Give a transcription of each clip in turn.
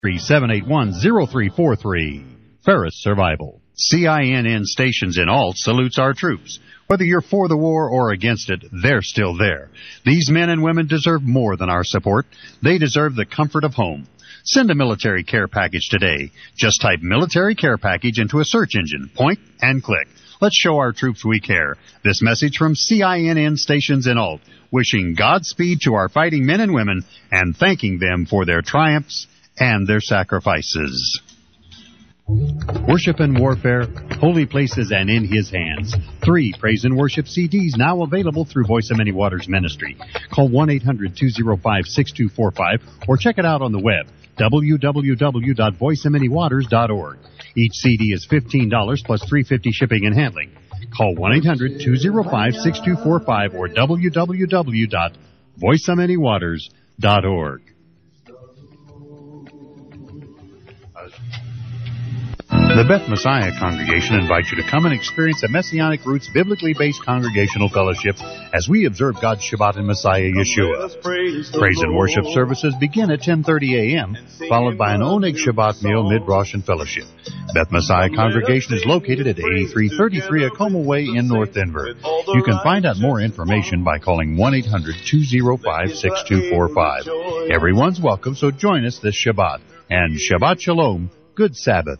781-0343. Ferris Survival. CINN Stations in Alt salutes our troops. Whether you're for the war or against it, they're still there. These men and women deserve more than our support. They deserve the comfort of home. Send a military care package today. Just type military care package into a search engine, point, and click. Let's show our troops we care. This message from CINN Stations in Alt, wishing Godspeed to our fighting men and women and thanking them for their triumphs and their sacrifices. Worship and Warfare, Holy Places and in His Hands. 3 praise and worship CDs now available through Voice of Many Waters Ministry. Call 1-800-205-6245 or check it out on the web, www.voiceofmanywaters.org. Each CD is $15 plus $3.50 shipping and handling. Call 1-800-205-6245 or www.voiceofmanywaters.org. The Beth Messiah Congregation invites you to come and experience a Messianic Roots biblically based congregational fellowship as we observe God's Shabbat in Messiah Yeshua. Praise and worship services begin at 10:30 a.m., followed by an Oneg Shabbat meal, mid-Rosh and fellowship. Beth Messiah Congregation is located at 8333 Acoma Way in North Denver. You can find out more information by calling 1-800-205-6245. Everyone's welcome, so join us this Shabbat. And Shabbat Shalom, good Sabbath.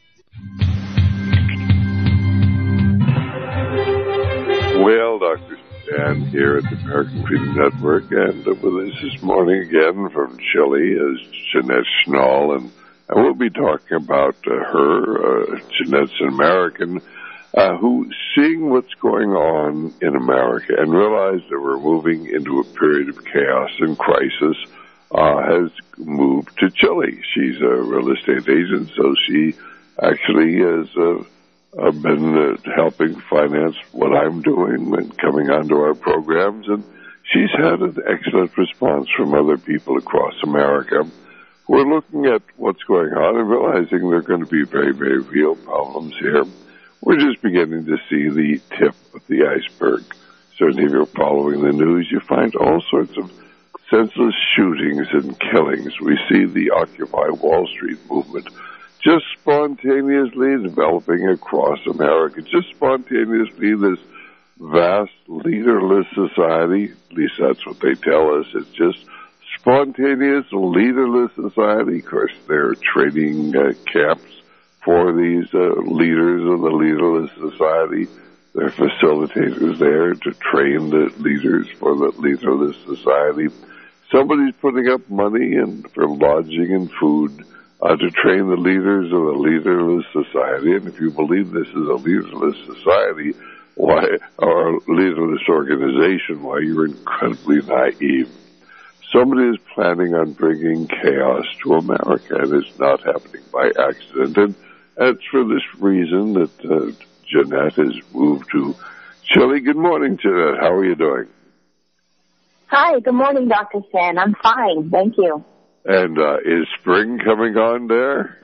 Well, Dr. Stan here at the American Freedom Network, and with us this morning again from Chile is Jeanette Schnall, and we'll be talking about her. Jeanette's an American who, seeing what's going on in America and realized that we're moving into a period of chaos and crisis, has moved to Chile. She's a real estate agent, so she actually has been helping finance what I'm doing and coming onto our programs, and she's had an excellent response from other people across America who are looking at what's going on and realizing there are going to be very, very real problems here. We're just beginning to see the tip of the iceberg. Certainly if you're following the news, you find all sorts of senseless shootings and killings. We see the Occupy Wall Street movement just spontaneously developing across America, just spontaneously this vast leaderless society, at least that's what they tell us, it's just spontaneous leaderless society. Of course, they're training camps for these leaders of the leaderless society. There are facilitators there to train the leaders for the leaderless society. Somebody's putting up money and for lodging and food to train the leaders of the leaderless society. And if you believe this is a leaderless society, or a leaderless organization, why, you're incredibly naive. Somebody is planning on bringing chaos to America, and it's not happening by accident. And it's for this reason that Jeanette has moved to Chile. Good morning, Jeanette. How are you doing? Hi, good morning, Dr. Stan. I'm fine, thank you. And is spring coming on there?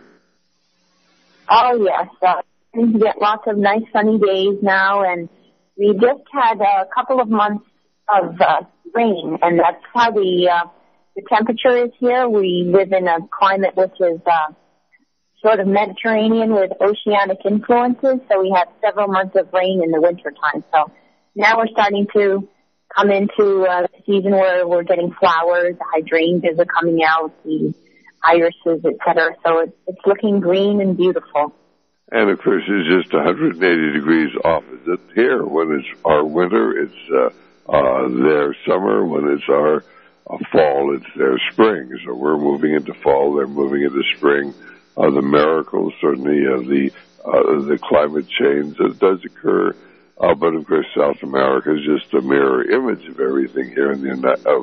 Oh, yes. We get lots of nice sunny days now, and we just had a couple of months of rain, and that's how the temperature is here. We live in a climate which is sort of Mediterranean with oceanic influences, so we have several months of rain in the wintertime. So now we're starting to come into the season where we're getting flowers, the hydrangeas are coming out, the irises, etc. So it's looking green and beautiful. And of course, it's just 180 degrees opposite here. When it's our winter, it's their summer. When it's our fall, it's their spring. So we're moving into fall, they're moving into spring. The miracles, certainly, the climate change that does occur. But of course, South America is just a mirror image of everything here in the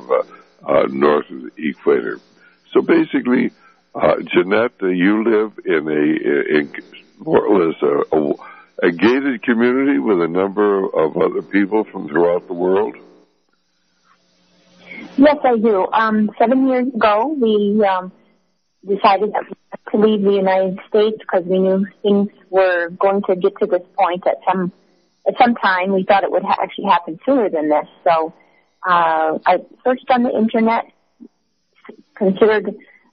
north of the equator. So basically, Jeanette, you live in more or less a gated community with a number of other people from throughout the world. Yes, I do. 7 years ago, we decided to leave the United States because we knew things were going to get to this point at some time. We thought it would actually happen sooner than this. So I searched on the internet, considered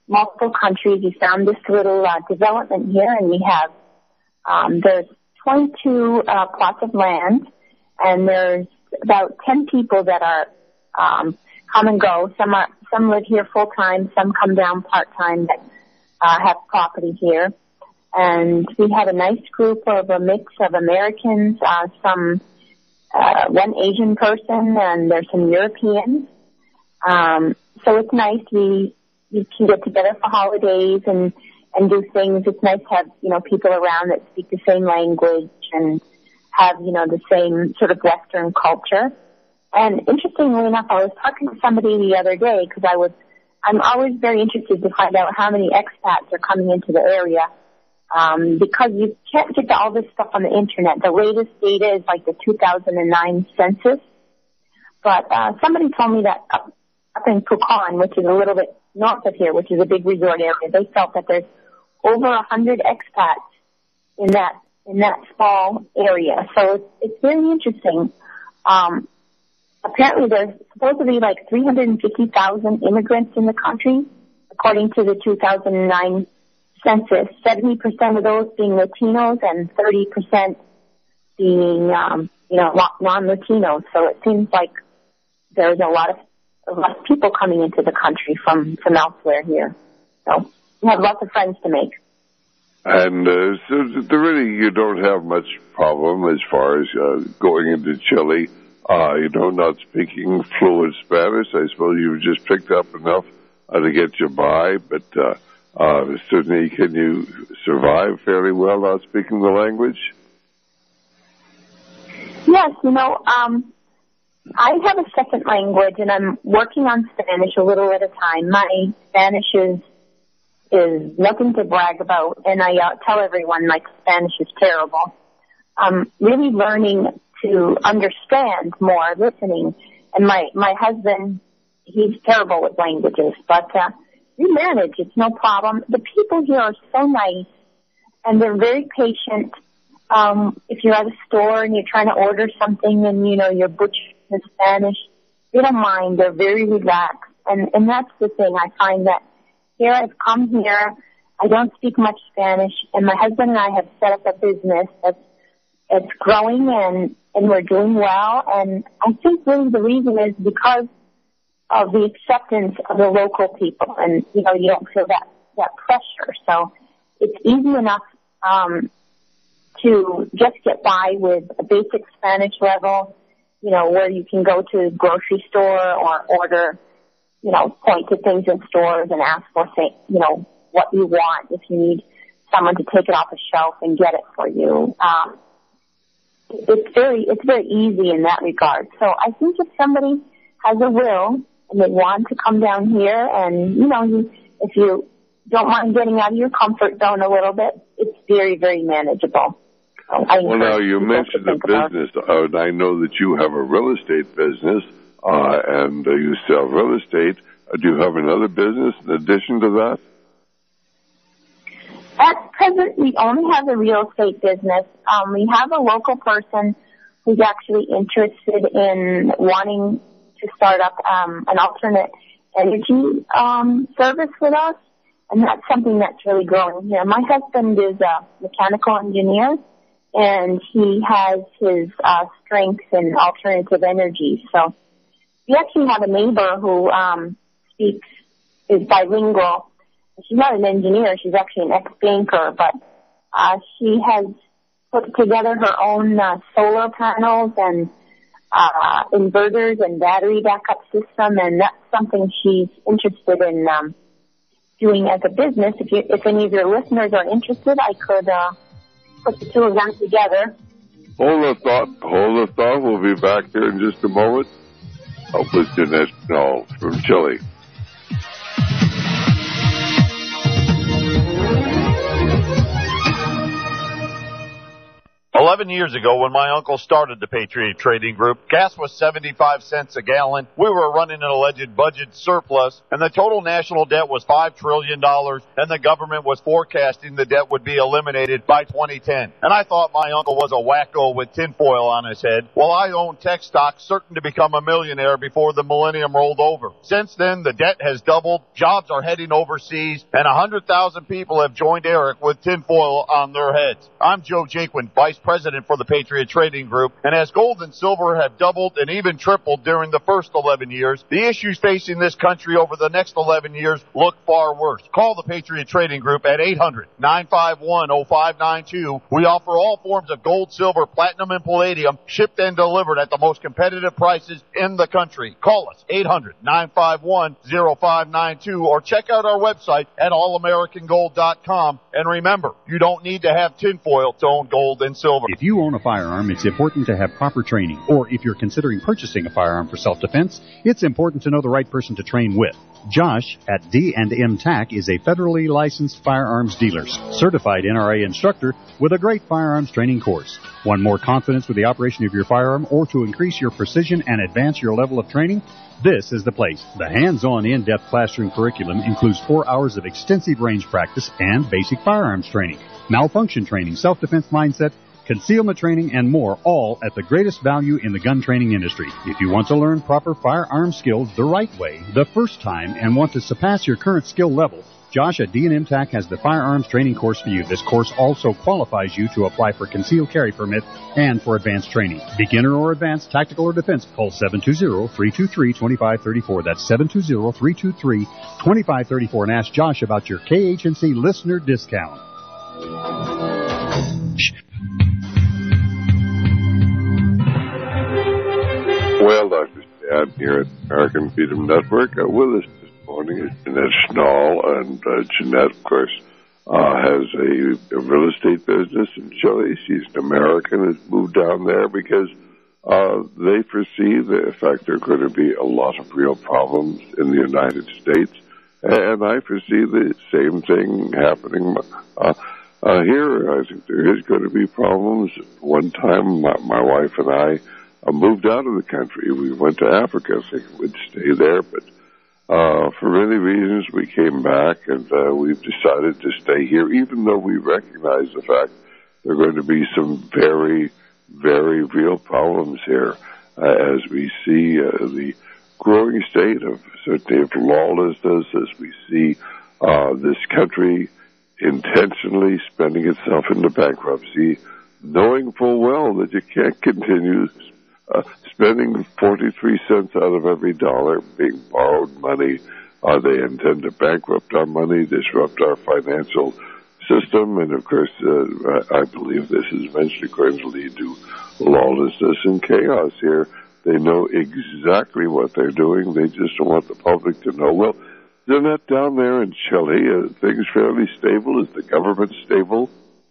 multiple countries. We found this little development here, and we have there's 22 plots of land, and there's about 10 people that are come and go. Some live here full time, some come down part time that have property here. And we have a nice group of a mix of Americans, some one Asian person, and there's some Europeans. So it's nice. We can get together for holidays and do things. It's nice to have, people around that speak the same language and have, the same sort of Western culture. And interestingly enough, I was talking to somebody the other day because I'm always very interested to find out how many expats are coming into the area. Because you can't get all this stuff on the internet. The latest data is like the 2009 census. But somebody told me that up in Pucón, which is a little bit north of here, which is a big resort area, they felt that there's over 100 expats in that small area. So it's very interesting. Apparently there's supposed to be like 350,000 immigrants in the country, according to the 2009 census, 70% of those being Latinos and 30% being, non-Latinos. So it seems like there's a lot of people coming into the country from elsewhere here. So we have lots of friends to make. And so really you don't have much problem as far as going into Chile, not speaking fluent Spanish. I suppose you've just picked up enough to get you by, but certainly, can you survive fairly well not speaking the language? Yes, I have a second language, and I'm working on Spanish a little at a time. My Spanish is nothing to brag about, and I tell everyone my Spanish is terrible. I'm really learning to understand more, listening. And my husband, he's terrible with languages, but we manage. It's no problem. The people here are so nice, and they're very patient. If you're at a store and you're trying to order something and, you're butchering in Spanish, they don't mind. They're very relaxed. And that's the thing. I find that here I've come here, I don't speak much Spanish, and my husband and I have set up a business that's growing and we're doing well. And I think really the reason is because of the acceptance of the local people, and you don't feel that pressure. So it's easy enough to just get by with a basic Spanish level, where you can go to a grocery store or order, point to things in stores and ask for what you want if you need someone to take it off a shelf and get it for you. It's very easy in that regard. So I think if somebody has a will and they want to come down here, and if you don't mind getting out of your comfort zone a little bit, it's very, very manageable. So well, now you mentioned the business, and I know that you have a real estate business, and you sell real estate. Do you have another business in addition to that? At present, we only have a real estate business. We have a local person who's actually interested in wanting to start up an alternate energy service with us, and that's something that's really growing here. My husband is a mechanical engineer, and he has his strengths in alternative energy. So we actually have a neighbor who is bilingual. She's not an engineer. She's actually an ex-banker, but she has put together her own solar panels and inverters and battery backup system, and that's something she's interested in doing as a business. If any of your listeners are interested, I could put the two of them together. Hold a thought. We'll be back there in just a moment. With Jeanette Schnall from Chile. 11 years ago, when my uncle started the Patriot Trading Group, gas was 75 cents a gallon. We were running an alleged budget surplus, and the total national debt was $5 trillion, and the government was forecasting the debt would be eliminated by 2010. And I thought my uncle was a wacko with tinfoil on his head, while I owned tech stocks certain to become a millionaire before the millennium rolled over. Since then, the debt has doubled, jobs are heading overseas, and 100,000 people have joined Eric with tinfoil on their heads. I'm Joe Jaquin, Vice President for the Patriot Trading Group, and as gold and silver have doubled and even tripled during the first 11 years, the issues facing this country over the next 11 years look far worse. Call the Patriot Trading Group at 800-951-0592. We offer all forms of gold, silver, platinum, and palladium, shipped and delivered at the most competitive prices in the country. Call us, 800-951-0592, or check out our website at allamericangold.com. And remember, you don't need to have tinfoil to own gold and silver. If you own a firearm, it's important to have proper training. Or if you're considering purchasing a firearm for self-defense, it's important to know the right person to train with. Josh at D&M TAC is a federally licensed firearms dealer, certified NRA instructor with a great firearms training course. Want more confidence with the operation of your firearm or to increase your precision and advance your level of training? This is the place. The hands-on in-depth classroom curriculum includes 4 hours of extensive range practice and basic firearms training, malfunction training, self-defense mindset, concealment training, and more, all at the greatest value in the gun training industry. If you want to learn proper firearm skills the right way, the first time, and want to surpass your current skill level, Josh at D&M TAC has the firearms training course for you. This course also qualifies you to apply for concealed carry permit and for advanced training. Beginner or advanced, tactical or defense, call 720-323-2534. That's 720-323-2534, and ask Josh about your KHNC listener discount. Well, Dr. Stan here at American Freedom Network. With us this morning is Jeanette Schnall, and Jeanette, of course, has a real estate business in Chile. She's an American, has moved down there because they foresee the fact there are going to be a lot of real problems in the United States, and I foresee the same thing happening here. I think there is going to be problems. One time, my wife and I moved out of the country. We went to Africa, thinking we'd stay there, but for many reasons we came back, and we've decided to stay here, even though we recognize the fact there are going to be some very, very real problems here as we see the growing state of certainly of lawlessness, as we see this country intentionally spending itself into bankruptcy, knowing full well that you can't continue spending 43 cents out of every dollar being borrowed money. They intend to bankrupt our money, disrupt our financial system, and of course, I believe this is eventually going to lead to lawlessness and chaos here. They know exactly what they're doing. They just don't want the public to know. Well, they're not down there in Chile. Are things fairly stable? Is the government stable?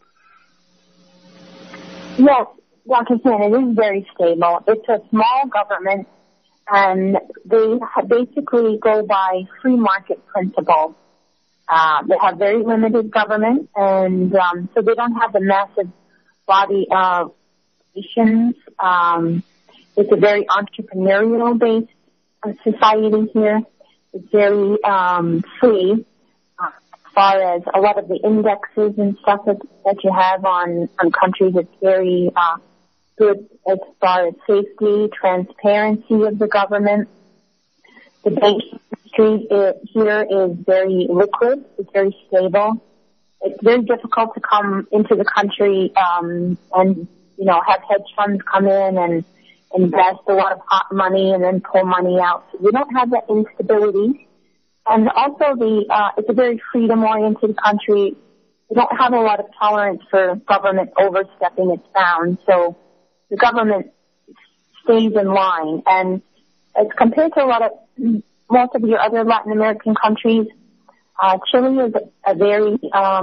Yes. Dr. Stan, it is very stable. It's a small government, and they basically go by free market principles. They have very limited government, and so they don't have the massive body of nations. It's a very entrepreneurial-based society here. It's very free as far as a lot of the indexes and stuff that you have on countries. It's very good as far as safety, transparency of the government. The banking industry here is very liquid. It's very stable. It's very difficult to come into the country and, you know, have hedge funds come in and invest a lot of hot money and then pull money out. So we don't have that instability. And also it's a very freedom-oriented country. We don't have a lot of tolerance for government overstepping its bounds. So the government stays in line. And as compared to most of your other Latin American countries, Chile is has a very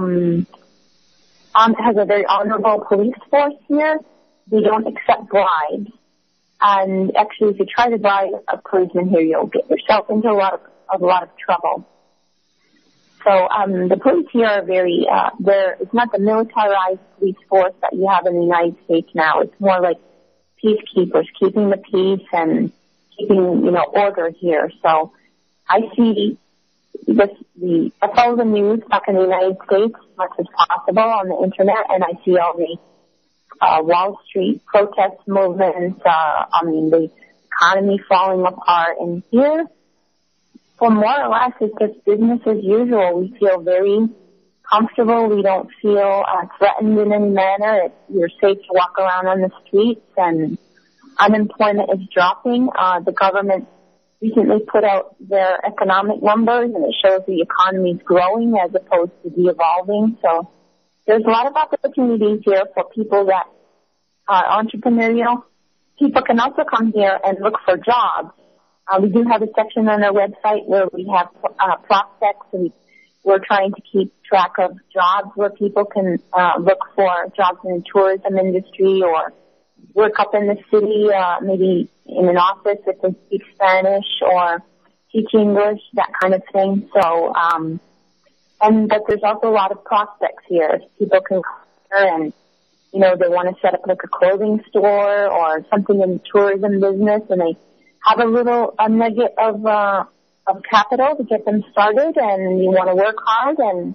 honorable police force here. We don't accept bribes. And actually, if you try to bribe a policeman here, you'll get yourself into a lot of trouble. So the police here are very, it's not the militarized police force that you have in the United States now. It's more like peacekeepers, keeping the peace and keeping, order here. So I see I follow the news back in the United States as much as possible on the internet, and I see all the Wall Street protest movements, the economy falling apart. And here, for more or less, it's just business as usual. We feel very comfortable. We don't feel threatened in any manner. You're safe to walk around on the streets, and unemployment is dropping. The government recently put out their economic numbers, and it shows the economy is growing as opposed to de-evolving. So there's a lot of opportunities here for people that are entrepreneurial. People can also come here and look for jobs. We do have a section on our website where we have prospects, and we're trying to keep track of jobs where people can look for jobs in the tourism industry or work up in the city, maybe in an office if they speak Spanish or teach English, that kind of thing. So, but there's also a lot of prospects here. People can come here and, they want to set up like a clothing store or something in the tourism business, and they have a nugget of capital to get them started, and you want to work hard and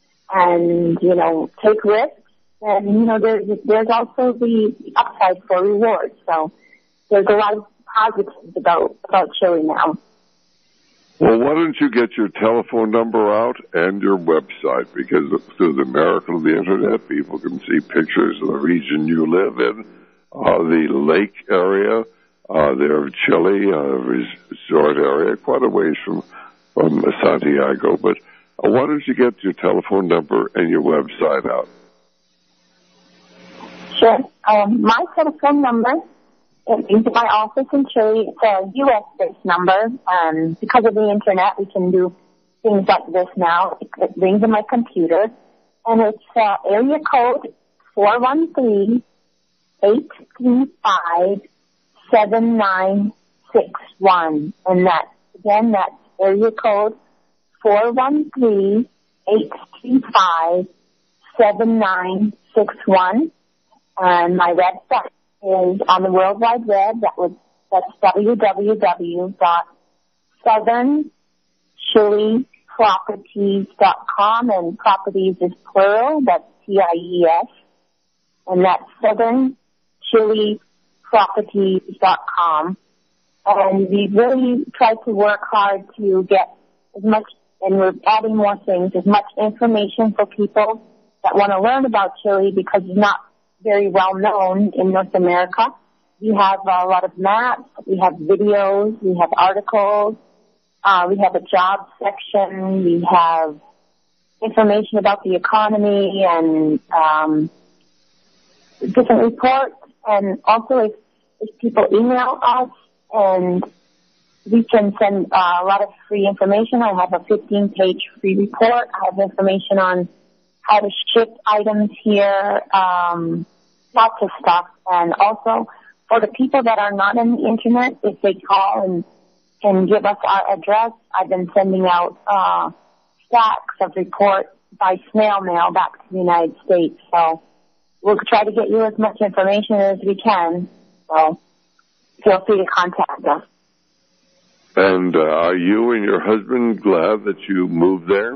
take risks. And, there's also the upside for rewards. So there's a lot of positives about Chile now. Well, why don't you get your telephone number out and your website? Because through the miracle of the Internet, people can see pictures of the region you live in, the lake area, there of Chile, resort area, quite a ways from Santiago. But why don't you get your telephone number and your website out? Sure. My telephone number is my office in Chile. It's a U.S.-based number. Because of the Internet, we can do things like this now. It rings in my computer. And it's area code 413-835-7961. And that's area code 413-835-7961. And my website is on the World Wide Web. That's www.southernchileproperties.com, and properties is plural. That's TIES, and that's southernchileproperties.com. And we really try to work hard to get as much, and we're adding more things, as much information for people that want to learn about Chile, because it's not very well known in North America. We have a lot of maps, we have videos, we have articles, we have a job section, we have information about the economy and different reports. And also if people email us, and we can send a lot of free information. I have a 15-page free report. I have information on how to ship items here, lots of stuff. And also, for the people that are not on the Internet, if they call and give us our address, I've been sending out stacks of reports by snail mail back to the United States. So we'll try to get you as much information as we can. So feel free to contact us. And are you and your husband glad that you moved there?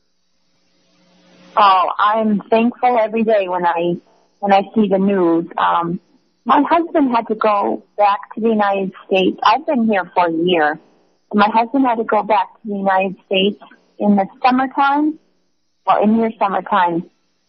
Oh, I'm thankful every day when I see the news. My husband had to go back to the United States. I've been here for a year. My husband had to go back to the United States in the summertime, in your summertime,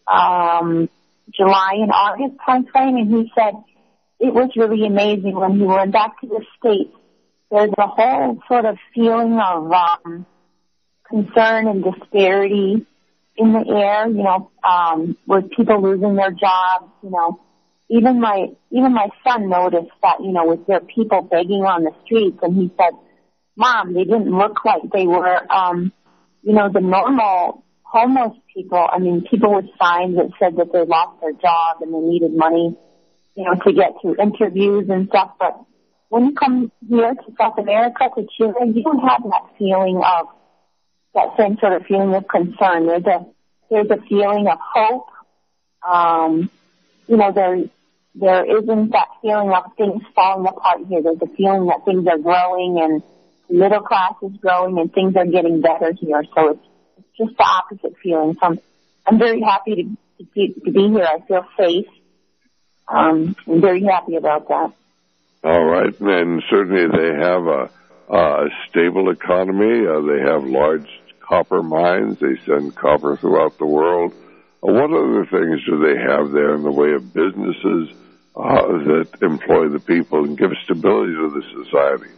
July and August time frame, and he said it was really amazing when he went back to the States. There's a whole sort of feeling of concern and disparity in the air, with people losing their jobs, Even my son noticed that, with their people begging on the streets, and he said, Mom, they didn't look like they were, the normal homeless people. I mean, people with signs that said that they lost their job and they needed money, to get to interviews and stuff. But when you come here to South America, to Chile, you don't have that feeling of that same sort of feeling of concern. There's a feeling of hope. There isn't that feeling of things falling apart here. There's a feeling that things are growing and the middle class is growing and things are getting better here. So it's just the opposite feeling. So I'm very happy to be here. I feel safe. I'm very happy about that. All right, and certainly they have a stable economy. They have large copper mines. They send copper throughout the world. What other things do they have there in the way of businesses that employ the people and give stability to the society?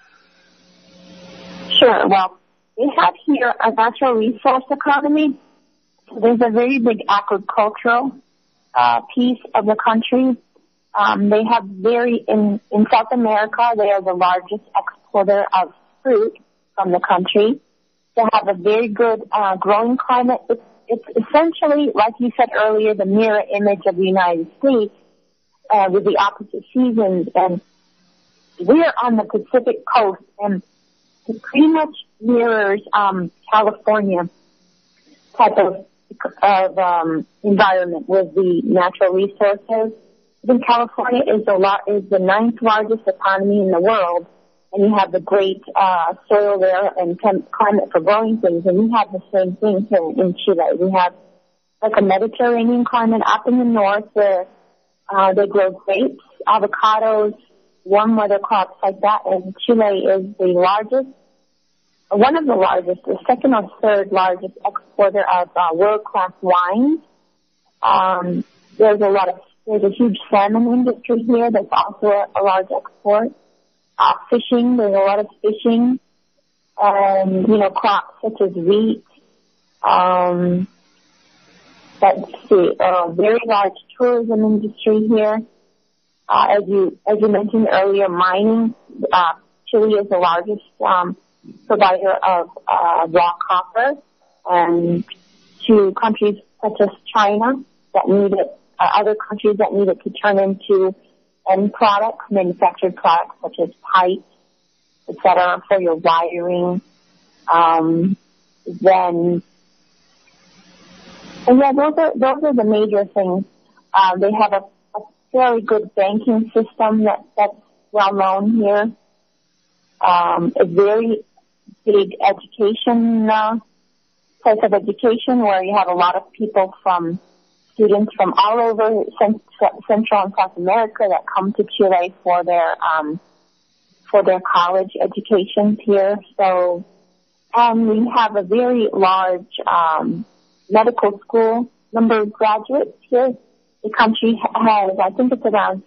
Sure. Well, they have here a natural resource economy. There's a very big agricultural piece of the country. They have in South America, they are the largest exporter of fruit from the country. They have a very good growing climate. It's essentially, like you said earlier, the mirror image of the United States with the opposite seasons. And we're on the Pacific coast, and it pretty much mirrors California type of environment with the natural resources. I think California is the ninth largest economy in the world, and you have the great soil there and climate for growing things. And we have the same thing here in Chile. We have like a Mediterranean climate up in the north where they grow grapes, avocados, warm weather crops like that. And Chile is the largest, one of the largest, the second or third largest exporter of world-class wines. There's a huge salmon industry here that's also a large export. Fishing, there's a lot of fishing, and, crops such as wheat. Let's see, very large tourism industry here. As you mentioned earlier, mining. Chile is the largest provider of raw copper, and to countries such as China that need it, other countries that need it to turn into end products, manufactured products such as pipes, etc., for your wiring. Those are the major things. They have a very good banking system that's well known here. A very big education type of education where you have a lot of people students from all over Central and South America that come to Chile for their college educations here. So, we have a very large medical school number of graduates here. The country has, I think it's around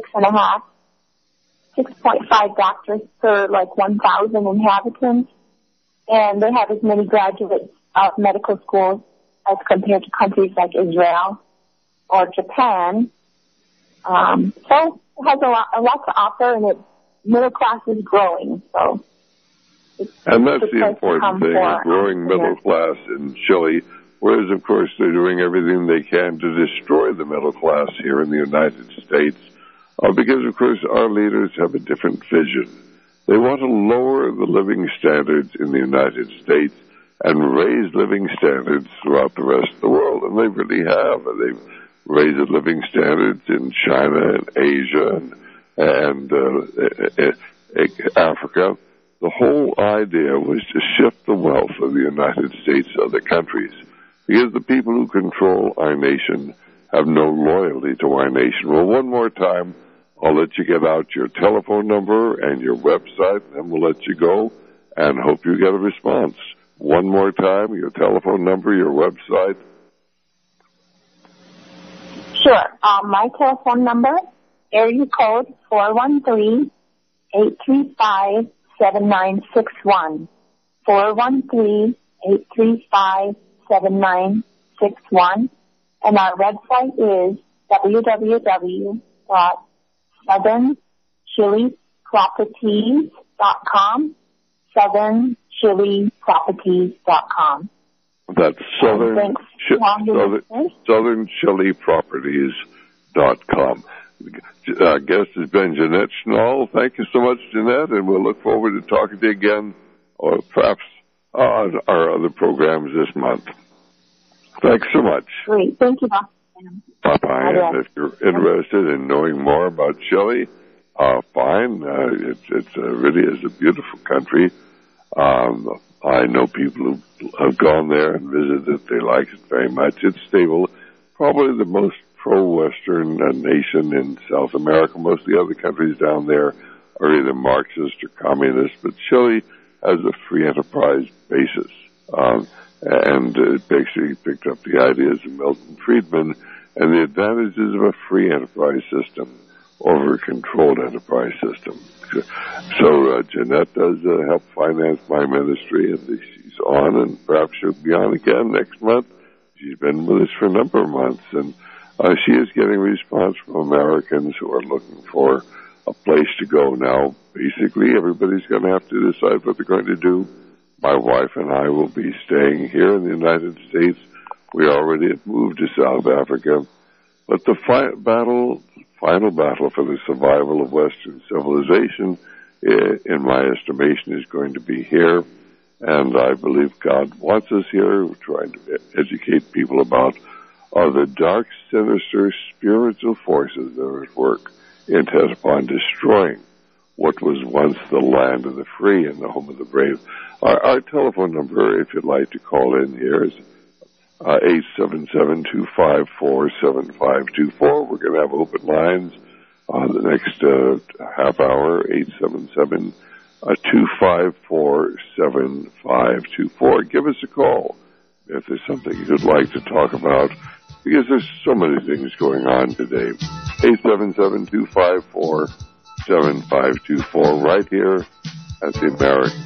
6.5 doctors per 1,000 inhabitants, and they have as many graduates of medical schools as compared to countries like Israel or Japan. So it has a lot to offer, and its middle class is growing. So, and that's the important thing: a growing middle class in Chile. Whereas, of course, they're doing everything they can to destroy the middle class here in the United States, because, of course, our leaders have a different vision. They want to lower the living standards in the United States and raise living standards throughout the rest of the world, and they really have. They've raised the living standards in China and Asia and Africa. The whole idea was to shift the wealth of the United States to other countries, because the people who control our nation have no loyalty to our nation. Well, one more time, I'll let you get out your telephone number and your website, and then we'll let you go and hope you get a response. One more time, your telephone number, your website. Sure. My telephone number, area code 413-835-7961. 413-835-7961. And our website is www.southernchileproperties.com. southernchileproperties.com. That's southernchileproperties.com. Our guest has been Jeanette Schnall. Thank you so much, Jeanette, and we'll look forward to talking to you again, or perhaps on our other programs this month. Thanks so much. Great. Thank you, Dr. Bye-bye. And if you're interested in knowing more about Chile, fine. It really is a beautiful country. I know people who have gone there and visited. They like it very much. It's stable. Probably the most pro-Western nation in South America. Most of the other countries down there are either Marxist or communist, but Chile has a free enterprise basis. And it basically picked up the ideas of Milton Friedman and the advantages of a free enterprise system over a controlled enterprise system. So Jeanette does help finance my ministry, and she's on, and perhaps she'll be on again next month. She's been with us for a number of months, and she is getting response from Americans who are looking for a place to go now. Basically, everybody's going to have to decide what they're going to do. My wife and I will be staying here in the United States. We already have moved to South Africa. But the final battle for the survival of Western civilization, in my estimation, is going to be here. And I believe God wants us here. We're trying to educate people about the dark, sinister, spiritual forces that are at work intent upon destroying what was once the land of the free and the home of the brave. Our telephone number, if you'd like to call in here, is 877-254-7524. We're going to have open lines the next half hour, 877-254-7524. Give us a call if there's something you'd like to talk about, because there's so many things going on today. 877-254-7524, right here at the American.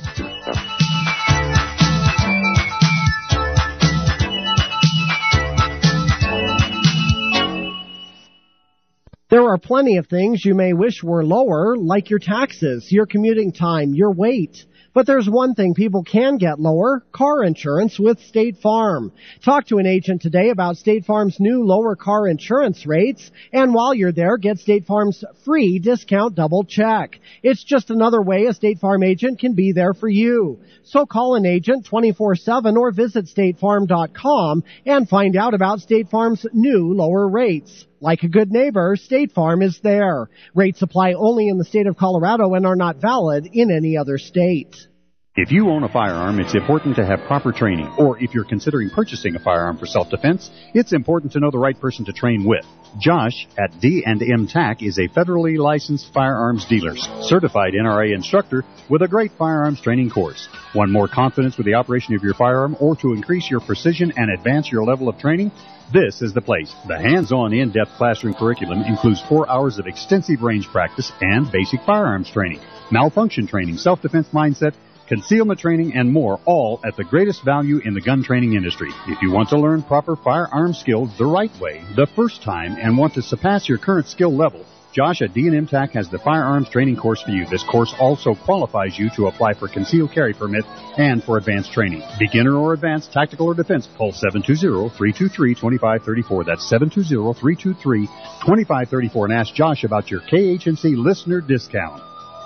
There are plenty of things you may wish were lower, like your taxes, your commuting time, your weight. But there's one thing people can get lower: car insurance with State Farm. Talk to an agent today about State Farm's new lower car insurance rates. And while you're there, get State Farm's free discount double check. It's just another way a State Farm agent can be there for you. So call an agent 24/7 or visit statefarm.com and find out about State Farm's new lower rates. Like a good neighbor, State Farm is there. Rates apply only in the state of Colorado and are not valid in any other state. If you own a firearm, it's important to have proper training. Or if you're considering purchasing a firearm for self-defense, it's important to know the right person to train with. Josh at D&M TAC is a federally licensed firearms dealer, certified NRA instructor with a great firearms training course. Want more confidence with the operation of your firearm, or to increase your precision and advance your level of training? This is the place. The hands-on, in-depth classroom curriculum includes 4 hours of extensive range practice and basic firearms training, malfunction training, self-defense mindset, concealment training, and more, all at the greatest value in the gun training industry. If you want to learn proper firearm skills the right way, the first time, and want to surpass your current skill level, Josh at D&M TAC has the firearms training course for you. This course also qualifies you to apply for concealed carry permit and for advanced training. Beginner or advanced, tactical or defense, call 720-323-2534. That's 720-323-2534, and ask Josh about your KHNC listener discount.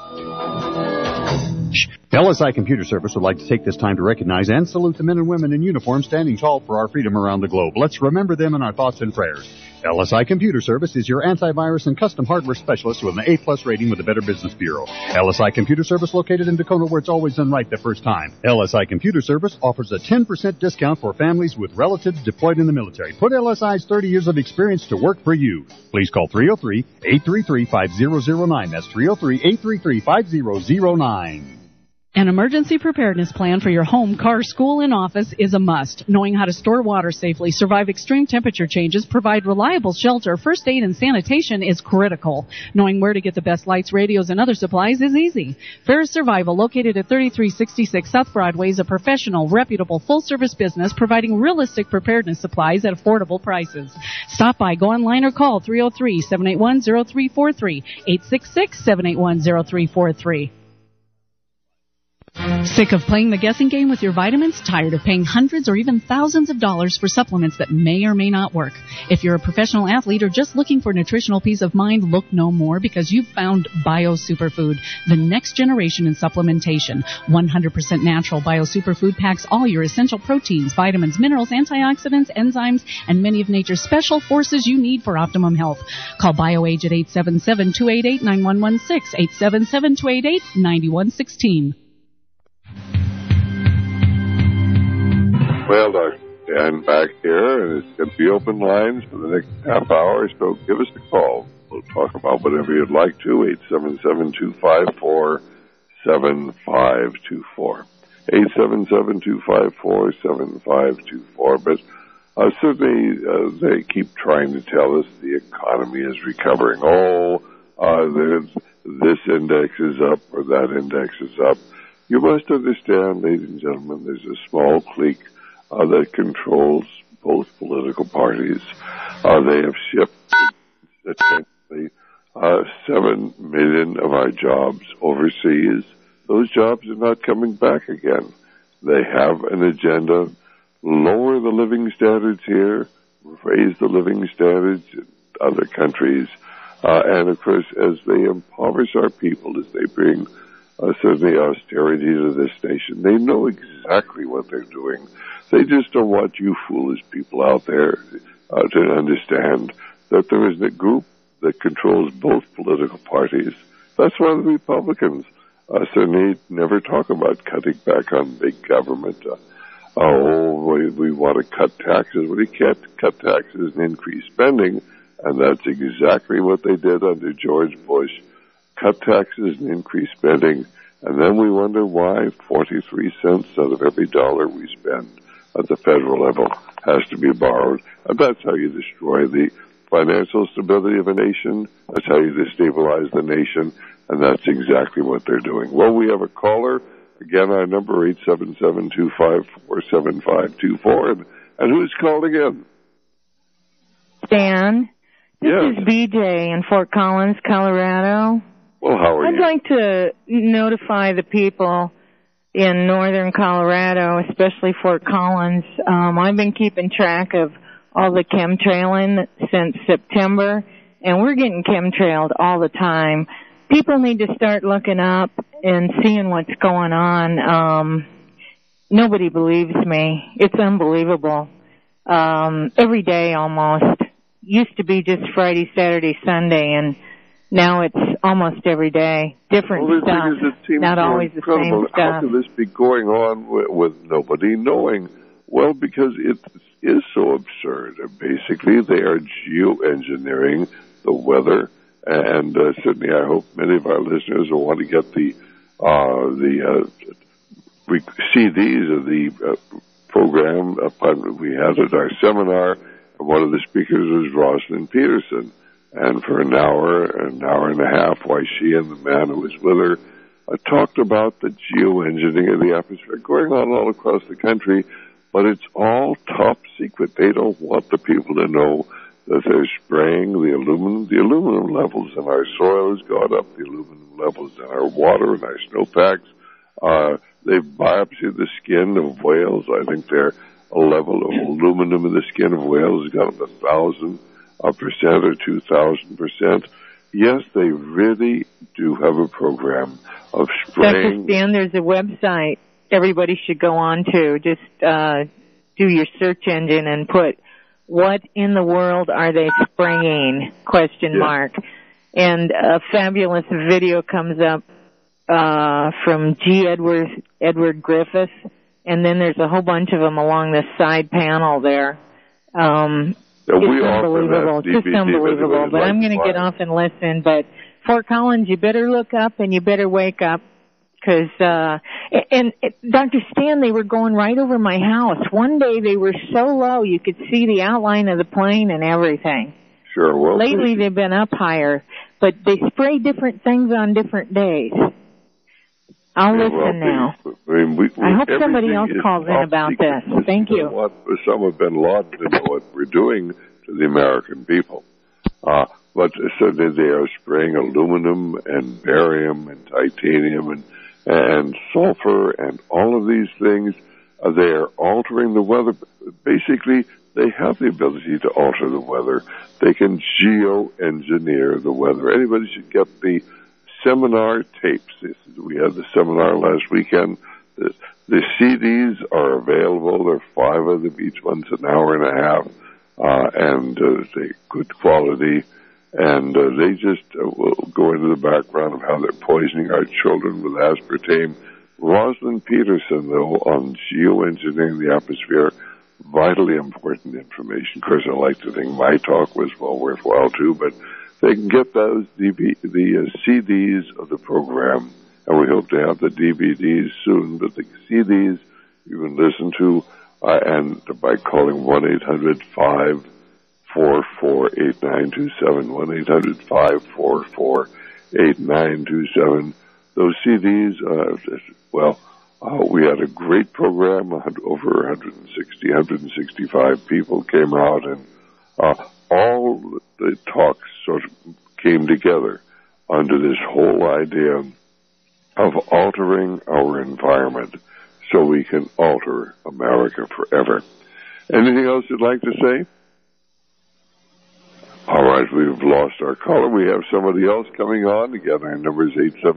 LSI Computer Service would like to take this time to recognize and salute the men and women in uniform standing tall for our freedom around the globe. Let's remember them in our thoughts and prayers. LSI Computer Service is your antivirus and custom hardware specialist with an A+ rating with the Better Business Bureau. LSI Computer Service, located in Dakota, where it's always done right the first time. LSI Computer Service offers a 10% discount for families with relatives deployed in the military. Put LSI's 30 years of experience to work for you. Please call 303-833-5009. That's 303-833-5009. An emergency preparedness plan for your home, car, school, and office is a must. Knowing how to store water safely, survive extreme temperature changes, provide reliable shelter, first aid, and sanitation is critical. Knowing where to get the best lights, radios, and other supplies is easy. Ferris Survival, located at 3366 South Broadway, is a professional, reputable, full-service business providing realistic preparedness supplies at affordable prices. Stop by, go online, or call 303-781-0343, 866-781-0343. Sick of playing the guessing game with your vitamins? Tired of paying hundreds or even thousands of dollars for supplements that may or may not work? If you're a professional athlete or just looking for nutritional peace of mind, look no more, because you've found Bio Superfood, the next generation in supplementation. 100% natural Bio Superfood packs all your essential proteins, vitamins, minerals, antioxidants, enzymes, and many of nature's special forces you need for optimum health. Call BioAge at 877-288-9116, 877-288-9116. Well, Dr. Dan back here, and it's going to be open lines for the next half hour, so give us a call. We'll talk about whatever you'd like to, 877-254-7524. 877-254-7524. But certainly they keep trying to tell us the economy is recovering. This index is up or that index is up. You must understand, ladies and gentlemen, there's a small clique that controls both political parties. They have shipped essentially 7 million of our jobs overseas. Those jobs are not coming back again. They have an agenda: lower the living standards here, raise the living standards in other countries. And of course, as they impoverish our people, as they bring certainly austerity to this nation, they know exactly what they're doing. They just don't want you foolish people out there to understand that there is a group that controls both political parties. That's why the Republicans certainly never talk about cutting back on big government. We want to cut taxes. Well, you can't cut taxes and increase spending, and that's exactly what they did under George Bush. Cut taxes and increase spending, and then we wonder why 43 cents out of every dollar we spend at the federal level has to be borrowed. And that's how you destroy the financial stability of a nation. That's how you destabilize the nation, and that's exactly what they're doing. Well, we have a caller. Again, our number 877-254-7524. And who's calling in? Dan, this is BJ in Fort Collins, Colorado. Well, how are you? I'd like to notify the people in northern Colorado, especially Fort Collins. I've been keeping track of all the chemtrailing since September, and we're getting chemtrailed all the time. People need to start looking up and seeing what's going on. Nobody believes me. It's unbelievable. Every day almost. Used to be just Friday, Saturday, Sunday, and now it's almost every day. Different stuff. Not always the same stuff. How can this be going on with nobody knowing? Well, because it is so absurd. Basically, they are geoengineering the weather, and certainly I hope many of our listeners will want to get the CDs of the program we had at our seminar. One of the speakers was Rosalind Peterson, and for an hour and a half, while she and the man who was with her talked about the geoengineering of the atmosphere going on all across the country, but it's all top secret. They don't want the people to know that they're spraying the aluminum. The aluminum levels in our soil has gone up. The aluminum levels in our water and our snowpacks. They've biopsied the skin of whales. I think their level of aluminum in the skin of whales has gone up 1,000% or 2,000%. Yes, they really do have a program of spraying. Dr. Stan, there's a website everybody should go on to. Just do your search engine and put, what in the world are they spraying? ? And a fabulous video comes up from G. Edward Griffiths, and then there's a whole bunch of them along the side panel there. It's unbelievable, just unbelievable. But I'm going to get off and listen. But Fort Collins, you better look up and you better wake up, because and Dr. Stan, they were going right over my house. One day they were so low you could see the outline of the plane and everything. Sure. Well, lately they've been up higher, but they spray different things on different days. I'll listen now. I hope somebody else calls in about this. Thank you. Some have been lauded to know what we're doing to the American people. But certainly they are spraying aluminum and barium and titanium and sulfur and all of these things. They are altering the weather. Basically, they have the ability to alter the weather. They can geoengineer the weather. Anybody should get the seminar tapes. We had the seminar last weekend. The CDs are available. There are 5 of them. Each one's an hour and a half, and they're good quality. And they just will go into the background of how they're poisoning our children with aspartame. Rosalind Peterson, though, on geoengineering the atmosphere, vitally important information. Of course, I like to think my talk was well worthwhile, too, but they can get those the CDs of the program, and we hope to have the DVDs soon, but the CDs you can listen to, and by calling 1-800-544-8927, 1-800-544-8927. Those CDs, we had a great program. Over 165 people came out, and all the talks sort of came together under this whole idea of altering our environment so we can alter America forever. Anything else you'd like to say? All right, we've lost our caller. We have somebody else coming on. Again, our number is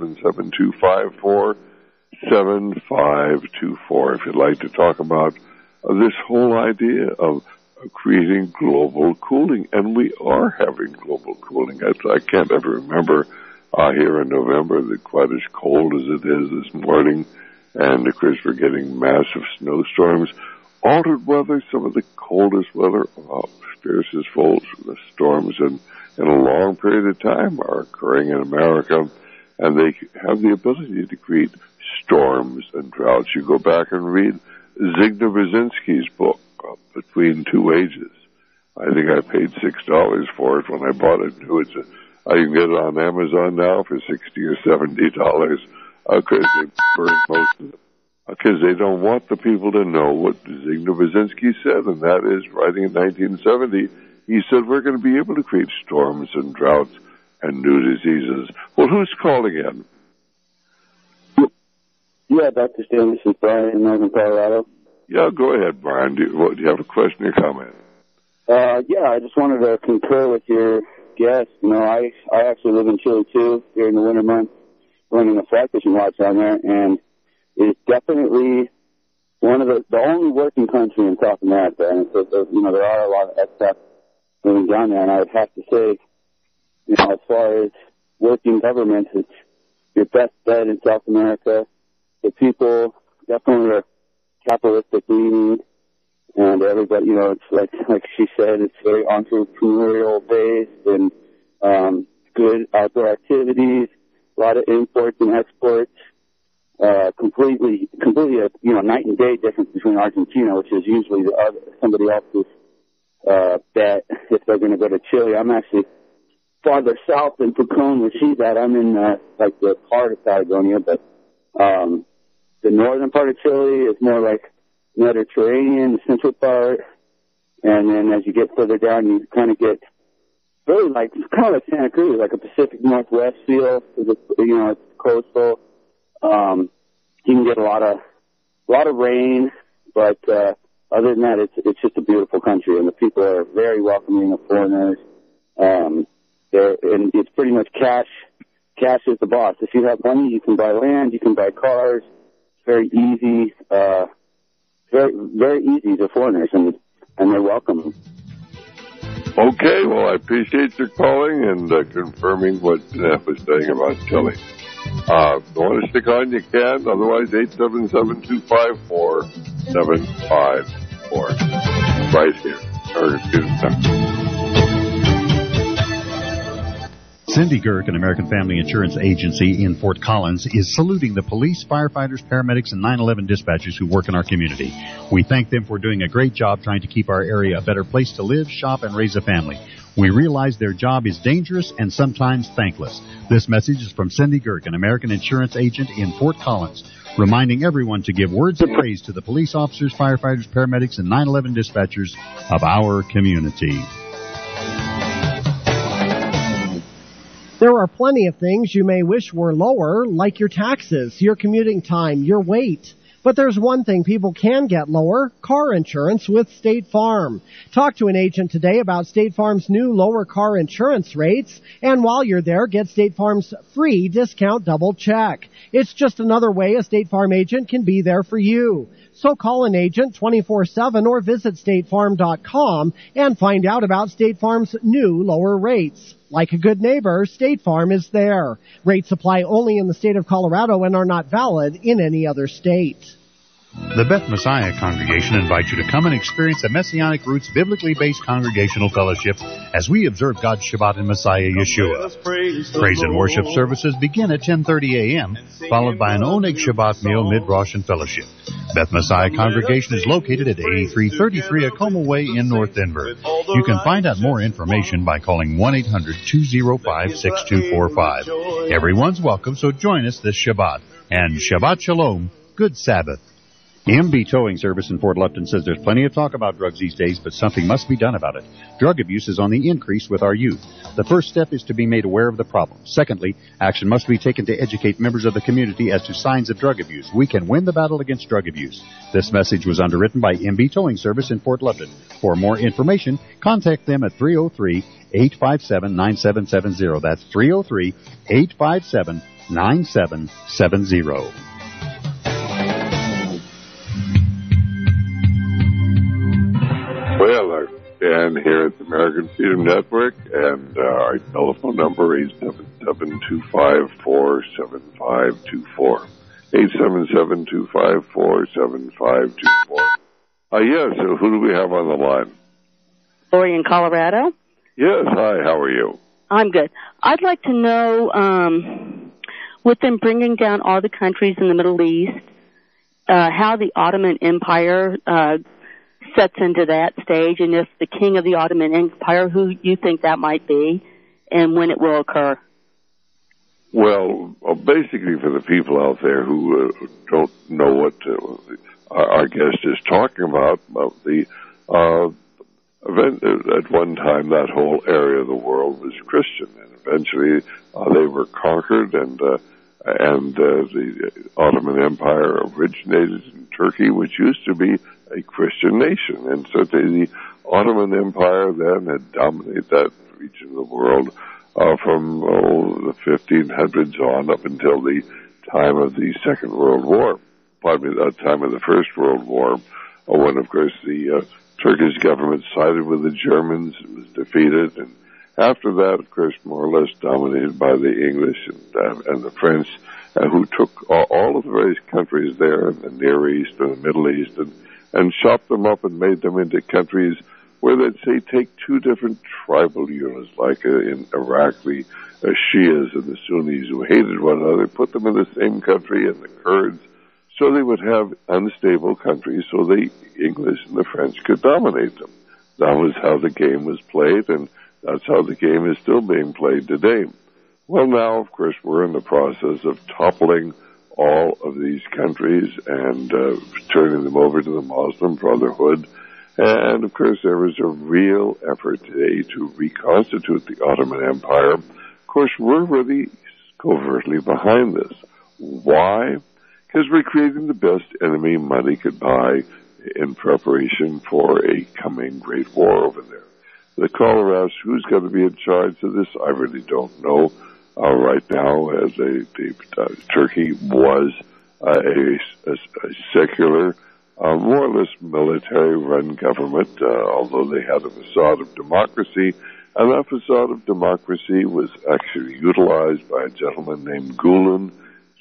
877-254-7524. If you'd like to talk about this whole idea of creating global cooling, and we are having global cooling. I can't ever remember here in November that quite as cold as it is this morning, and of course we're getting massive snowstorms. Altered weather, some of the coldest weather, fiercest storms in a long period of time are occurring in America, and they have the ability to create storms and droughts. You go back and read Zygmunt Brzezinski's book, Between Two Ages. I think I paid $6 for it when I bought it. I can get it on Amazon now for $60 or $70 because they burn most of it. Because they don't want the people to know what Zygmunt Brzezinski said, and that is, writing in 1970, he said we're going to be able to create storms and droughts and new diseases. Well, who's calling in? Yeah, Dr. Stan, this is Brian in Northern Colorado. Yeah, go ahead, Brian. Do you have a question or comment? Yeah, I just wanted to concur with your guest. You know, I actually live in Chile, too, during the winter months, running a fly fishing lodge down there, and it's definitely one of the only working country in South America. And so, there are a lot of expats living down there, and I would have to say, as far as working governments, it's your best bet in South America. The people definitely are capitalistic leaning, and everybody, it's like she said, it's very entrepreneurial based and good outdoor activities, a lot of imports and exports. Completely, night and day difference between Argentina, which is usually somebody else's bet if they're going to go to Chile. I'm actually farther south than Pucón, where she's at. I'm in the part of Patagonia, but the northern part of Chile is more like Mediterranean, the central part, and then as you get further down, you kind of get really kind of like Santa Cruz, like a Pacific Northwest feel. It's coastal. You can get a lot of rain, but other than that, it's just a beautiful country, and the people are very welcoming of foreigners. And it's pretty much cash. Cash is the boss. If you have money, you can buy land, you can buy cars. It's very easy, very very easy to foreigners, and they're welcome. Okay, well, I appreciate your calling and confirming what Jeff was saying about Chile. If you want to stick on, you can. Otherwise, 877-254-754. Right here. Cindy Girk, an American Family Insurance Agency in Fort Collins, is saluting the police, firefighters, paramedics, and 911 dispatchers who work in our community. We thank them for doing a great job trying to keep our area a better place to live, shop, and raise a family. We realize their job is dangerous and sometimes thankless. This message is from Cindy Girk, an American Insurance Agent in Fort Collins, reminding everyone to give words of praise to the police officers, firefighters, paramedics, and 911 dispatchers of our community. There are plenty of things you may wish were lower, like your taxes, your commuting time, your weight. But there's one thing people can get lower, car insurance with State Farm. Talk to an agent today about State Farm's new lower car insurance rates, and while you're there, get State Farm's free discount double check. It's just another way a State Farm agent can be there for you. So call an agent 24/7 or visit statefarm.com and find out about State Farm's new lower rates. Like a good neighbor, State Farm is there. Rates apply only in the state of Colorado and are not valid in any other state. The Beth Messiah Congregation invites you to come and experience a Messianic Roots biblically based congregational fellowship as we observe God's Shabbat in Messiah Yeshua. Praise and worship services begin at 10:30 a.m., followed by an Oneg Shabbat meal, mid-Rosh, and fellowship. Beth Messiah Congregation is located at 8333 Acoma Way in North Denver. You can find out more information by calling 1-800-205-6245. Everyone's welcome, so join us this Shabbat. And Shabbat Shalom, good Sabbath. MB Towing Service in Fort Lupton says there's plenty of talk about drugs these days, but something must be done about it. Drug abuse is on the increase with our youth. The first step is to be made aware of the problem. Secondly, action must be taken to educate members of the community as to signs of drug abuse. We can win the battle against drug abuse. This message was underwritten by MB Towing Service in Fort Lupton. For more information, contact them at 303-857-9770. That's 303-857-9770. Well, Dan here at the American Freedom Network, and our telephone number is 877-254-7524. 877-254-7524. Yes, so who do we have on the line? Lori in Colorado. Yes, hi, how are you? I'm good. I'd like to know, with them bringing down all the countries in the Middle East, how the Ottoman Empire sets into that stage, and if the king of the Ottoman Empire, who you think that might be, and when it will occur. Well, basically for the people out there who don't know what our guest is talking about the event at one time that whole area of the world was Christian, and eventually they were conquered, and the Ottoman Empire originated in Turkey, which used to be a Christian nation, and so the Ottoman Empire then had dominated that region of the world from the 1500s on up until the time of the Second World War. Pardon me, the time of the First World War, when of course the Turkish government sided with the Germans and was defeated, and after that, of course, more or less dominated by the English and the French, who took all of the various countries there in the Near East and the Middle East and chopped them up and made them into countries where they'd say take two different tribal units, like in Iraq, the Shias and the Sunnis who hated one another, put them in the same country, and the Kurds, so they would have unstable countries so the English and the French could dominate them. That was how the game was played, and that's how the game is still being played today. Well, now, of course, we're in the process of toppling all of these countries and turning them over to the Muslim Brotherhood. And, of course, there was a real effort today to reconstitute the Ottoman Empire. Of course, we're really covertly behind this. Why? Because we're creating the best enemy money could buy in preparation for a coming great war over there. The caller asks, who's going to be in charge of this? I really don't know. Right now, as Turkey was a secular, more or less military-run government, although they had a facade of democracy, and that facade of democracy was actually utilized by a gentleman named Gulen,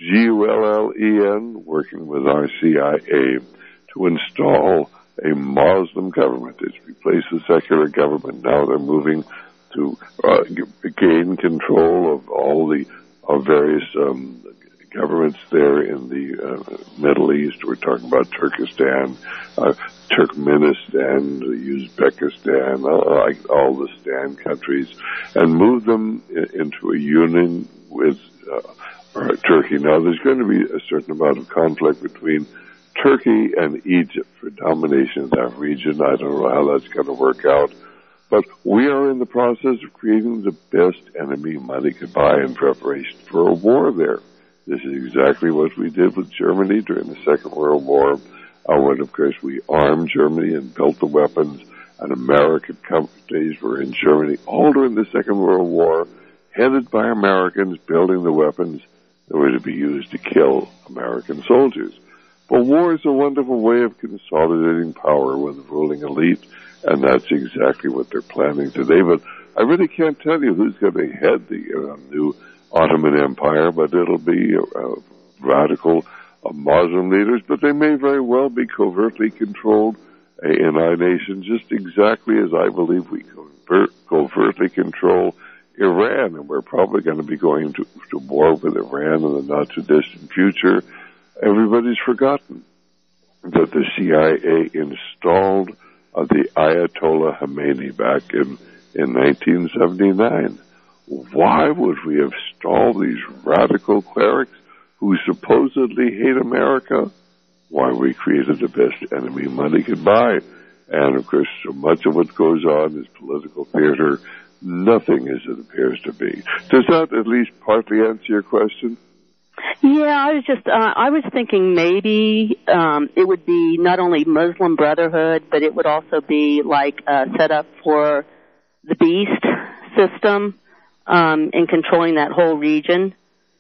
Gullen, working with our CIA to install a Muslim government. It's replaced the secular government. Now they're moving to gain control of all the various governments there in the Middle East. We're talking about Turkestan, Turkmenistan, Uzbekistan, all the Stan countries, and move them into a union with Turkey. Now, there's going to be a certain amount of conflict between Turkey and Egypt for domination of that region. I don't know how that's going to work out. But we are in the process of creating the best enemy money could buy in preparation for a war there. This is exactly what we did with Germany during the Second World War, when, of course, we armed Germany and built the weapons, and American companies were in Germany all during the Second World War, headed by Americans, building the weapons that were to be used to kill American soldiers. But war is a wonderful way of consolidating power with the ruling elite, and that's exactly what they're planning today. But I really can't tell you who's going to head the new Ottoman Empire, but it'll be radical Muslim leaders, but they may very well be covertly controlled in our nation, just exactly as I believe we covertly control Iran, and we're probably going to be going to war with Iran in the not-too-distant future. Everybody's forgotten that the CIA installed the Ayatollah Khomeini back in 1979. Why would we have installed these radical clerics who supposedly hate America? Why, we created the best enemy money could buy. And, of course, so much of what goes on is political theater. Nothing as it appears to be. Does that at least partly answer your question? Yeah, I was thinking maybe it would be not only Muslim Brotherhood, but it would also be like set up for the beast system in controlling that whole region.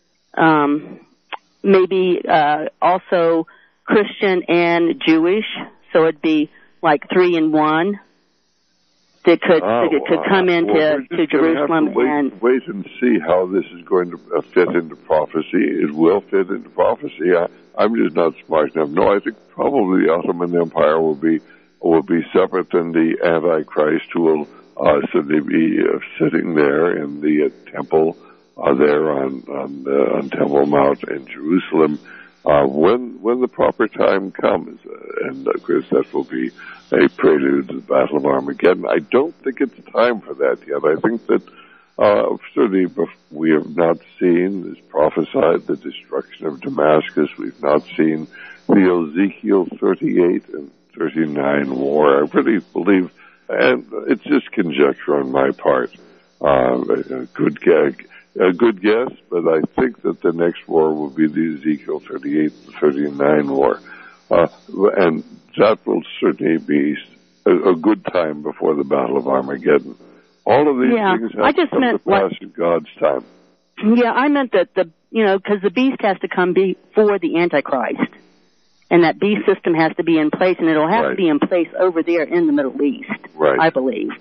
Maybe also Christian and Jewish, so it'd be like 3 in 1 that could come into to Jerusalem. Wait and see how this is going to fit into prophecy. It will fit into prophecy. I'm just not smart enough. No, I think probably the Ottoman Empire will be separate than the Antichrist, who will certainly be sitting there in the temple there on Temple Mount in Jerusalem when the proper time comes. And of course that will be a prelude to the Battle of Armageddon. I don't think it's time for that yet. I think that certainly we have not seen, as prophesied, the destruction of Damascus. We've not seen the Ezekiel 38 and 39 war. I really believe, and it's just conjecture on my part, a good guess, but I think that the next war will be the Ezekiel 38 and 39 war. And that will certainly be a good time before the Battle of Armageddon. All of these things have to come to pass in God's time. Yeah, I meant that because the beast has to come before the Antichrist. And that beast system has to be in place, and it'll have to be in place over there in the Middle East, I believe.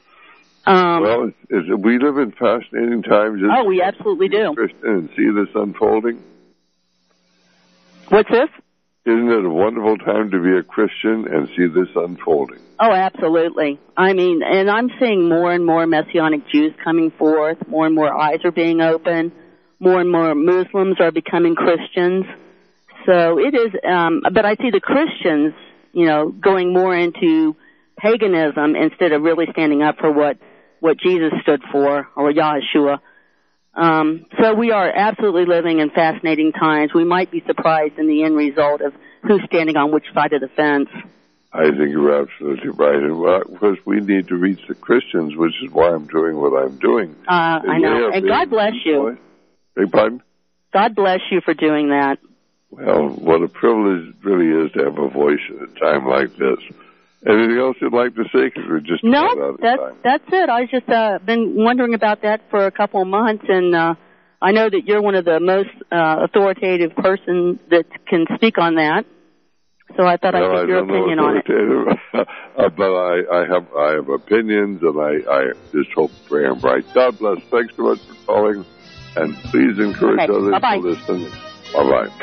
Well, we live in fascinating times. Oh, we absolutely do. Christian, and see this unfolding. What's this? Isn't it a wonderful time to be a Christian and see this unfolding? Oh, absolutely. I mean, and I'm seeing more and more Messianic Jews coming forth. More and more eyes are being opened. More and more Muslims are becoming Christians. So it is, but I see the Christians, going more into paganism instead of really standing up for what Jesus stood for, or Yahshua. So we are absolutely living in fascinating times. We might be surprised in the end result of who's standing on which side of the fence. I think you're absolutely right. And of course, we need to reach the Christians, which is why I'm doing what I'm doing. I know. And God bless you. Beg pardon? God bless you for doing that. Well, what a privilege it really is to have a voice at a time like this. Anything else you'd like to say? Because we're just out of time. That's it. I just been wondering about that for a couple of months, and I know that you're one of the most authoritative persons that can speak on that. So I thought I'd get your opinion on it. But I have opinions, and I just hope to pray and bright. God bless. Thanks so much for calling, and please encourage others to listen. Bye-bye.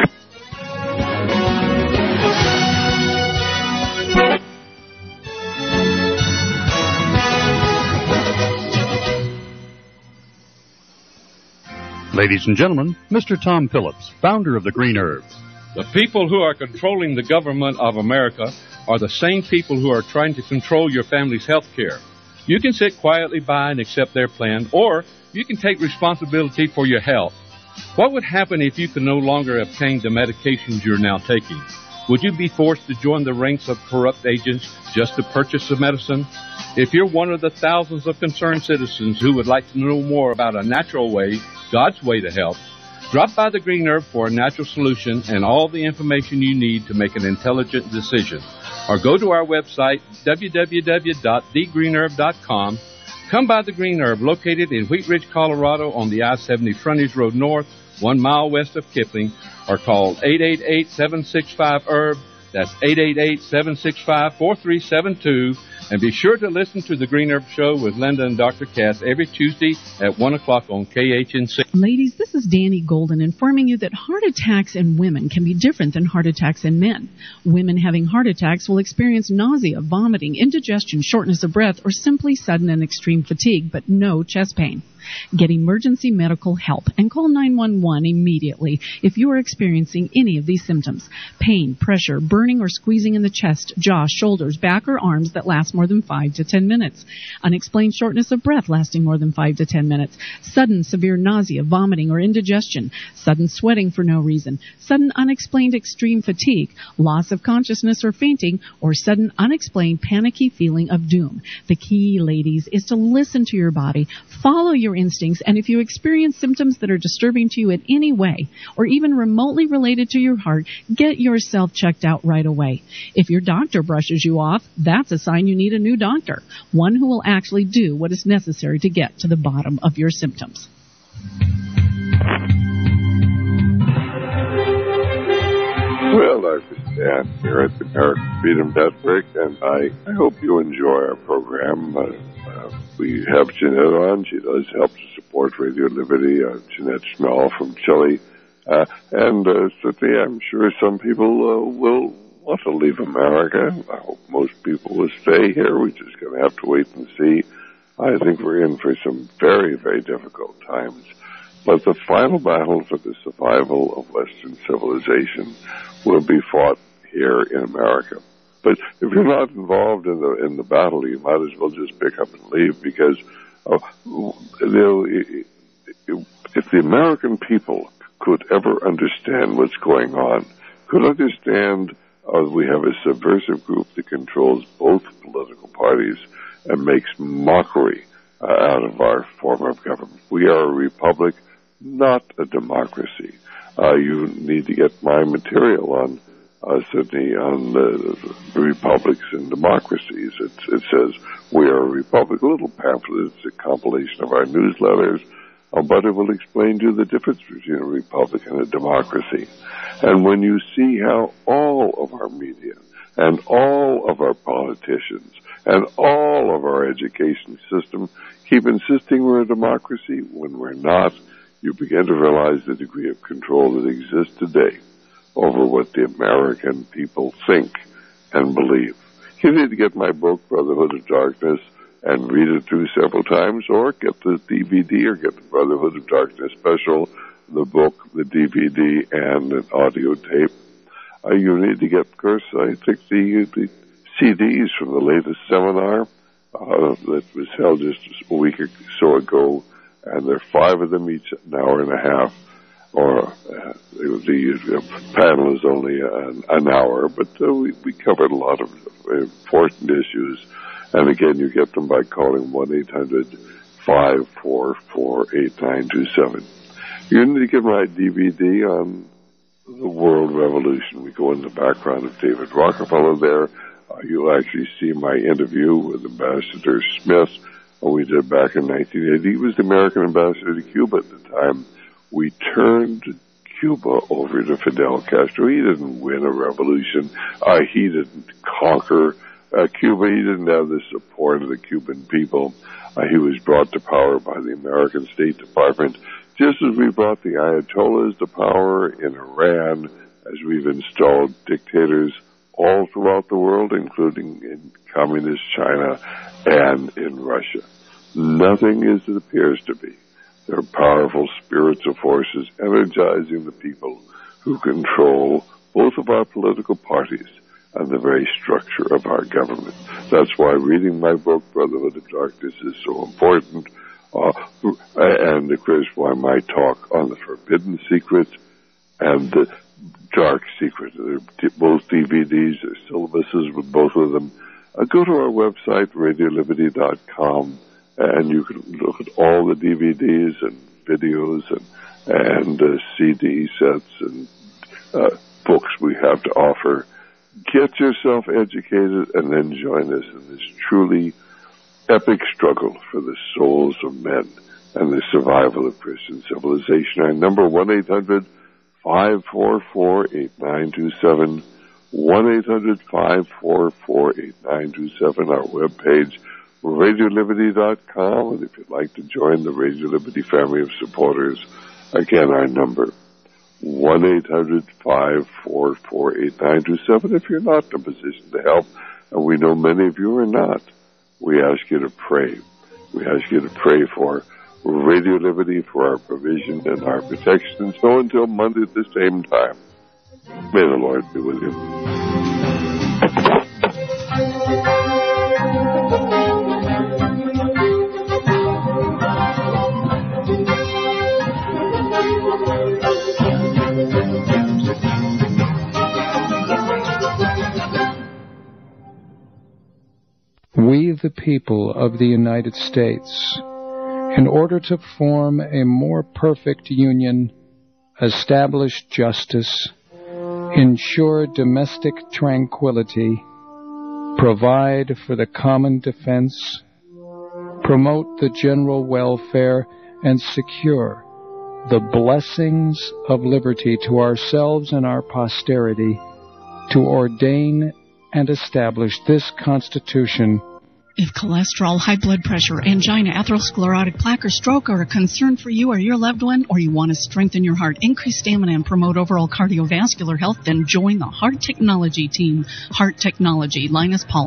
Ladies and gentlemen, Mr. Tom Phillips, founder of the Green Herbs. The people who are controlling the government of America are the same people who are trying to control your family's health care. You can sit quietly by and accept their plan, or you can take responsibility for your health. What would happen if you could no longer obtain the medications you're now taking? Would you be forced to join the ranks of corrupt agents just to purchase the medicine? If you're one of the thousands of concerned citizens who would like to know more about a natural way, God's way to help, drop by the Green Herb for a natural solution and all the information you need to make an intelligent decision. Or go to our website, www.thegreenherb.com. Come by the Green Herb, located in Wheat Ridge, Colorado on the I-70 Frontage Road North, 1 mile west of Kipling, or call 888-765-HERB. That's 888-765-4372. And be sure to listen to the Green Herb Show with Linda and Dr. Cass every Tuesday at 1 o'clock on KHNC. Ladies, this is Danny Golden informing you that heart attacks in women can be different than heart attacks in men. Women having heart attacks will experience nausea, vomiting, indigestion, shortness of breath, or simply sudden and extreme fatigue, but no chest pain. Get emergency medical help and call 911 immediately if you are experiencing any of these symptoms. Pain, pressure, burning or squeezing in the chest, jaw, shoulders, back, or arms that last more than 5 to 10 minutes. Unexplained shortness of breath lasting more than 5 to 10 minutes. Sudden severe nausea, vomiting, or indigestion. Sudden sweating for no reason. Sudden unexplained extreme fatigue. Loss of consciousness or fainting. Or sudden unexplained panicky feeling of doom. The key, ladies, is to listen to your body. Follow your instincts, and if you experience symptoms that are disturbing to you in any way, or even remotely related to your heart, get yourself checked out right away. If your doctor brushes you off, that's a sign you need a new doctor, one who will actually do what is necessary to get to the bottom of your symptoms. Well, Dr. Stan here at the American Freedom Network, and I hope you enjoy our program. We have Jeanette on. She does help to support Radio Liberty. Jeanette Schnall from Chile. And certainly I'm sure some people will want to leave America. I hope most people will stay here. We're just going to have to wait and see. I think we're in for some very, very difficult times. But the final battle for the survival of Western civilization will be fought here in America. But if you're not involved in the battle, you might as well just pick up and leave, because if the American people could ever understand what's going on, could understand we have a subversive group that controls both political parties and makes mockery out of our form of government. We are a republic, not a democracy. You need to get my material on certainly on the republics and democracies. It says we are a republic, a little pamphlet. It's a compilation of our newsletters, but it will explain to you the difference between a republic and a democracy. And when you see how all of our media and all of our politicians and all of our education system keep insisting we're a democracy when we're not, you begin to realize the degree of control that exists today over what the American people think and believe. You need to get my book, Brotherhood of Darkness, and read it through several times, or get the DVD or get the Brotherhood of Darkness special, the book, the DVD, and an audio tape. You need to get, of course, I think the CDs from the latest seminar that was held just a week or so ago, and there are 5 of them, each an hour and a half. Or the panel is only an hour, but we covered a lot of important issues. And again, you get them by calling 1-800-544-8927. You need to get my DVD on the World Revolution. We go in the background of David Rockefeller there. You'll actually see my interview with Ambassador Smith. We did back in 1980. He was the American ambassador to Cuba at the time. We turned Cuba over to Fidel Castro. He didn't win a revolution. He didn't conquer Cuba. He didn't have the support of the Cuban people. He was brought to power by the American State Department, just as we brought the Ayatollahs to power in Iran, as we've installed dictators all throughout the world, including in communist China and in Russia. Nothing is as it appears to be. There are powerful spiritual forces energizing the people who control both of our political parties and the very structure of our government. That's why reading my book, Brotherhood of Darkness, is so important. And, of course, why my talk on the Forbidden Secret and the dark secret. They're both DVDs. There's syllabuses with both of them. Go to our website, RadioLiberty.com, and you can look at all the DVDs and videos and CD sets and books we have to offer. Get yourself educated and then join us in this truly epic struggle for the souls of men and the survival of Christian civilization. Our number, 1-800-544-8927, 1-800-544-8927, our webpage, RadioLiberty.com, and if you'd like to join the Radio Liberty family of supporters, again, our number, 1-800-544-8927. If you're not in a position to help, and we know many of you are not, we ask you to pray. We ask you to pray for Radio Liberty, for our provision and our protection. So until Monday at the same time, may the Lord be with you. We, the people of the United States, in order to form a more perfect union, establish justice, ensure domestic tranquility, provide for the common defense, promote the general welfare, and secure the blessings of liberty to ourselves and our posterity, to ordain and establish this Constitution. If cholesterol, high blood pressure, angina, atherosclerotic plaque, or stroke are a concern for you or your loved one, or you want to strengthen your heart, increase stamina, and promote overall cardiovascular health, then join the Heart Technology team. Heart Technology, Linus Pauling.